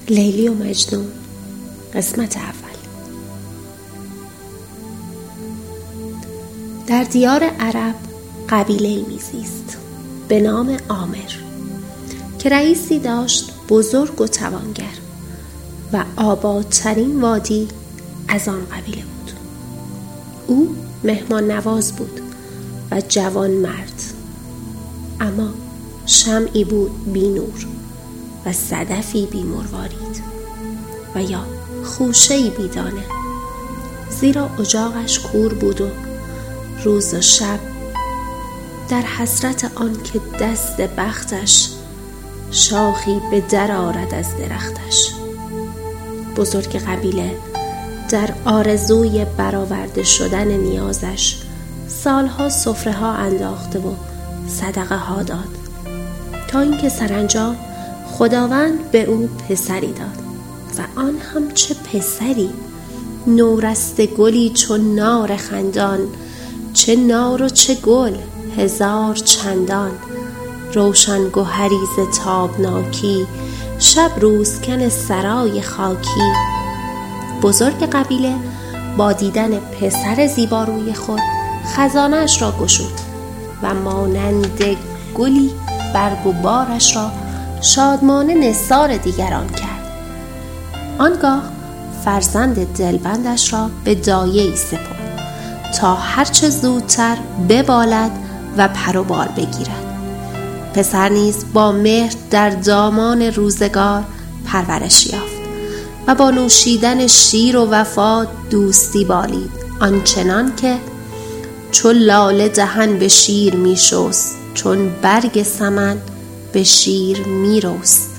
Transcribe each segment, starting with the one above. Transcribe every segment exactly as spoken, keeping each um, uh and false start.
لیلی و مجنون، قسمت اول. در دیار عرب قبیله‌ای میزیست به نام عامر که رئیسی داشت بزرگ و توانگر و آبادترین وادی از آن قبیله بود. او مهمان نواز بود و جوان مرد، اما شمعی بود بی نور و صدفی بی مروارید و یا خوشه‌ای بی دانه، زیرا اجاقش کور بود و روز و شب در حسرت آن که دست بختش شاخی به در آرد از درختش. بزرگ قبیله در آرزوی برآورده شدن نیازش سالها سفره ها انداخته و صدقه ها داد، تا اینکه سرانجام خداوند به او پسری داد و آن هم چه پسری، نورسته گلی چون نار خندان، چه نار و چه گل هزار چندان، روشن گوهری ز تابناکی، شب روزکن سرای خاکی. بزرگ قبیله با دیدن پسر زیباروی خود خزانه‌اش را گشود و مانند گلی برگ و بارش را شادمانه نثار دیگران کرد. آنگاه فرزند دلبندش را به دایه‌ای سپرد تا هرچه زودتر ببالد و پر و بال بگیرد. پسر نیز با مهر در دامان روزگار پرورش یافت و با نوشیدن شیر و وفا دوستی بالید، آنچنان که چون لاله دهن به شیر می شست، چون برگ سمن به شیر می رست.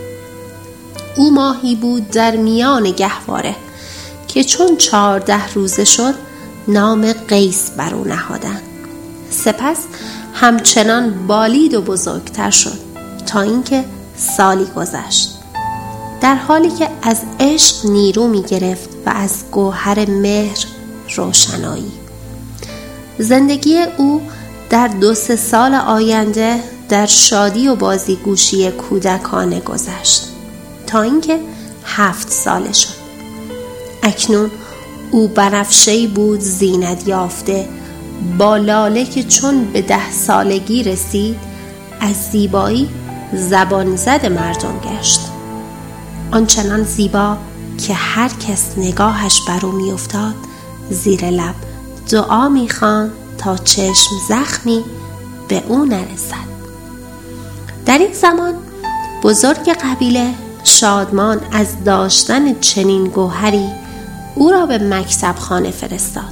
او ماهی بود در میان گهواره که چون چهارده روزه شد نام قیس بر او نهادند. سپس همچنان بالید و بزرگتر شد تا اینکه سالی گذشت، در حالی که از عشق نیرو می گرفت و از گوهر مهر روشنایی. زندگی او در دو سه سال آینده در شادی و بازیگوشی کودکانه گذشت تا اینکه هفت ساله شد. اکنون او بنفشه‌ای بود زینت یافته، با لاله که چون به ده سالگی رسید از زیبایی زبان زد مردم گشت، آنچنان زیبا که هر کس نگاهش بر او می افتاد زیر لب دعا می خواند تا چشم زخمی به او نرسد. در این زمان بزرگ قبیله شادمان از داشتن چنین گوهری او را به مکتب خانه فرستاد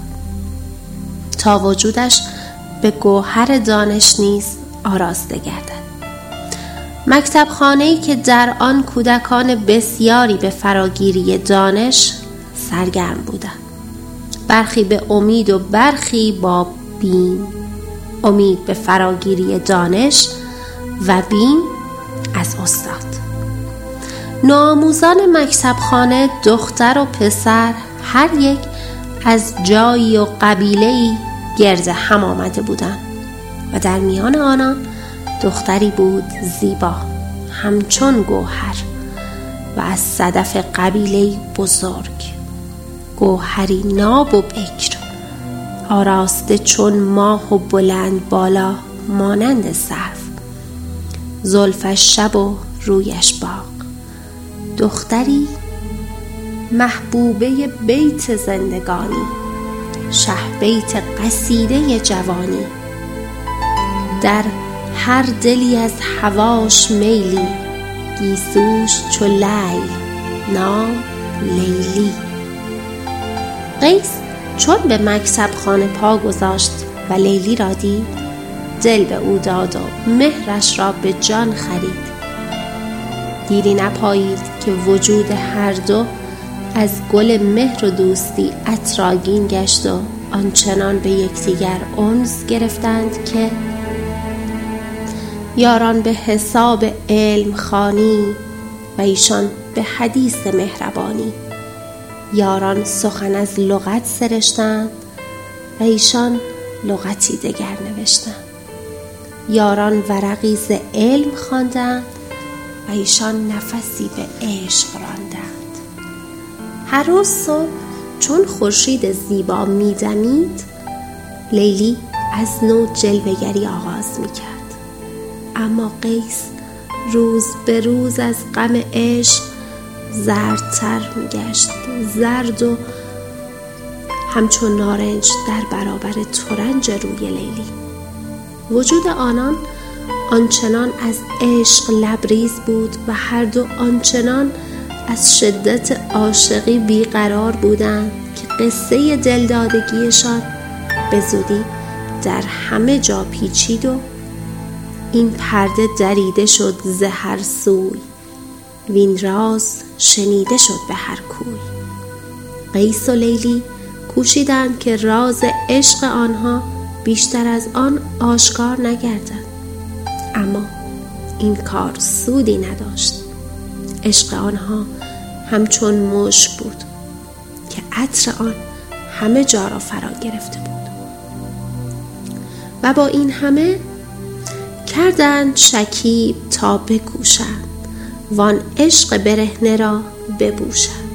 تا وجودش به گوهر دانش نیز آراسته گردد. مکتب خانه‌ای که در آن کودکان بسیاری به فراگیری دانش سرگرم بودند، برخی به امید و برخی با بیم. امید به فراگیری دانش و بیم از استاد. نوآموزان مکتب خانه دختر و پسر هر یک از جایی و قبیله‌ای گرد هم آمده بودند و در میان آنان دختری بود زیبا همچون گوهر و از صدف قبیله‌ای بزرگ، گوهری ناب و بکر، آراسته چون ماه و بلند بالا مانند سرو، زلفش شب و رویش باغ. دختری محبوبه بیت زندگانی، شه بیت قصیده جوانی، در هر دلی از هواش میلی، گیسوش چو لیل نام لیلی. قیس چون به مکتب خانه پا گذاشت و لیلی را دید، دل به او داد و مهرش را به جان خرید. دیری نپایید که وجود هر دو از گل مهر و دوستی عطرآگین گشت و آنچنان به یکدیگر انس گرفتند که یاران به حساب علم خوانی و ایشان به حدیث مهربانی، یاران سخن از لغت سرشتند و ایشان لغتی دگر نوشتند، یاران ورقی ز علم خواندند و و ایشان نفسی به عشق راندند. هر روز صبح چون خورشید زیبا می دمید، لیلی از نو جلوه‌گری آغاز می کرد. اما قیس روز به روز از غم عشق زردتر می گشت، زرد و همچون نارنج در برابر ترنج روی لیلی. وجود آنان آنچنان از عشق لبریز بود و هر دو آنچنان از شدت عاشقی بیقرار بودند که قصه دلدادگیشان به زودی در همه جا پیچید و این پرده دریده شد ز هر سوی، وین راز شنیده شد به هر کوی. قیس و لیلی کوشیدند که راز عشق آنها بیشتر از آن آشکار نگردد، اما این کار سودی نداشت. عشق آنها همچون مشک بود که عطر آن همه جا را فرا گرفته بود. و با این همه کردند شکیب تا بکوشند وان عشق برهنه را ببوشند،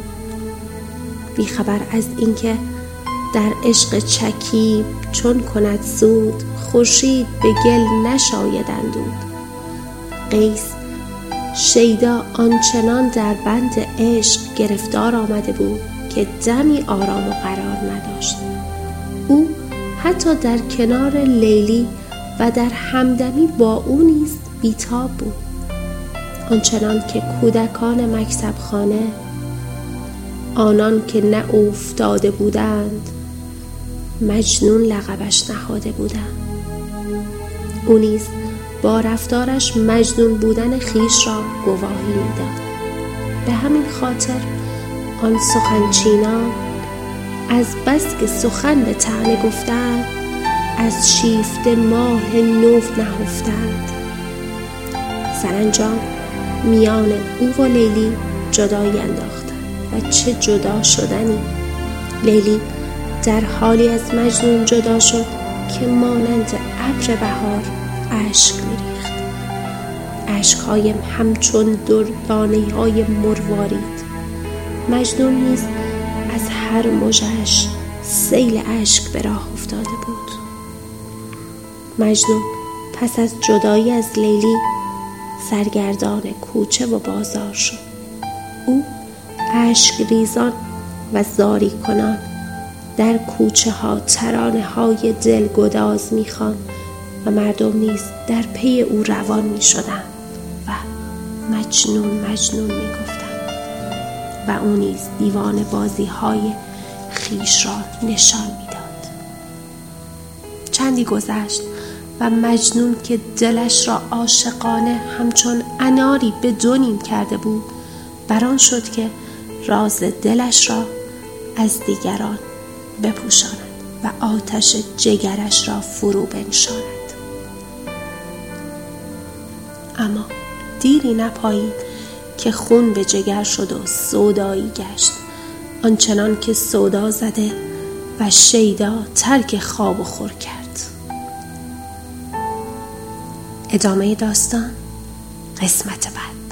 بیخبر از اینکه در عشق چکیب چون کند سود، خورشید به گل نشاید اندود. قیس شیدا آنچنان در بند عشق گرفتار آمده بود که دمی آرام و قرار نداشت. او حتی در کنار لیلی و در همدمی با او نیز بیتاب بود، آنچنان که کودکان مکتب خانه، آنان که نه افتاده بودند مجنون لقبش نهاده بودند. او نیز با رفتارش مجنون بودن خیش را گواهی میداد. به همین خاطر آن سخنچینان از بس که سخن به طعنه گفتند، از شیفته ماه نو نهفتند. سرانجام میان او و لیلی جدایی انداختند و چه جدا شدنی. لیلی در حالی از مجنون جدا شد که مانند ابر بهار اشک میریخت. اشک‌های همچون دردانه‌های مروارید. مجنون نیز از هر مژه‌اش سیل اشک به راه افتاده بود. مجنون پس از جدایی از لیلی سرگردان کوچه و بازار شد. او اشک ریزان و زاری کنان در کوچه ها ترانه های دلگداز می‌خواند و مردم نیز در پی او روان می شدند و مجنون مجنون می گفتند و او نیز دیوان بازی های خیش را نشان می داد. چندی گذشت و مجنون که دلش را عاشقانه همچون اناری به دو نیم کرده بود، بران شد که راز دلش را از دیگران بپوشاند و آتش جگرش را فرو بنشاند. اما دیری نپایید که خون به جگر شد و سودایی گشت، آنچنان که سودا زده و شیدا ترک خواب و خور کرد. ادامه داستان قسمت بعد.